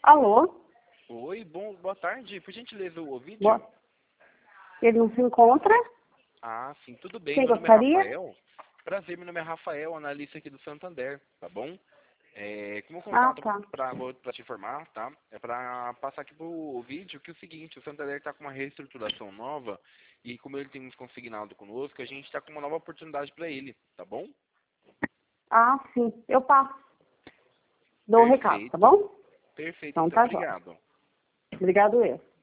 Alô? Oi, boa tarde. Por gentileza, o vídeo? Boa. Ele não se encontra? Ah, sim, tudo bem. Quem Meu nome é gostaria? Rafael. Prazer, meu nome é Rafael, analista aqui do Santander, tá bom? Como Ah, contato tá. pra te informar, tá? É pra passar aqui pro vídeo que é o seguinte, o Santander tá com uma reestruturação nova e como ele tem nos consignado conosco, a gente tá com uma nova oportunidade pra ele, tá bom? Ah, sim. Eu passo. Dou o recado, tá Perfeito. bom? Perfeito, Então então. tá, jóia. Obrigado. Obrigado eu.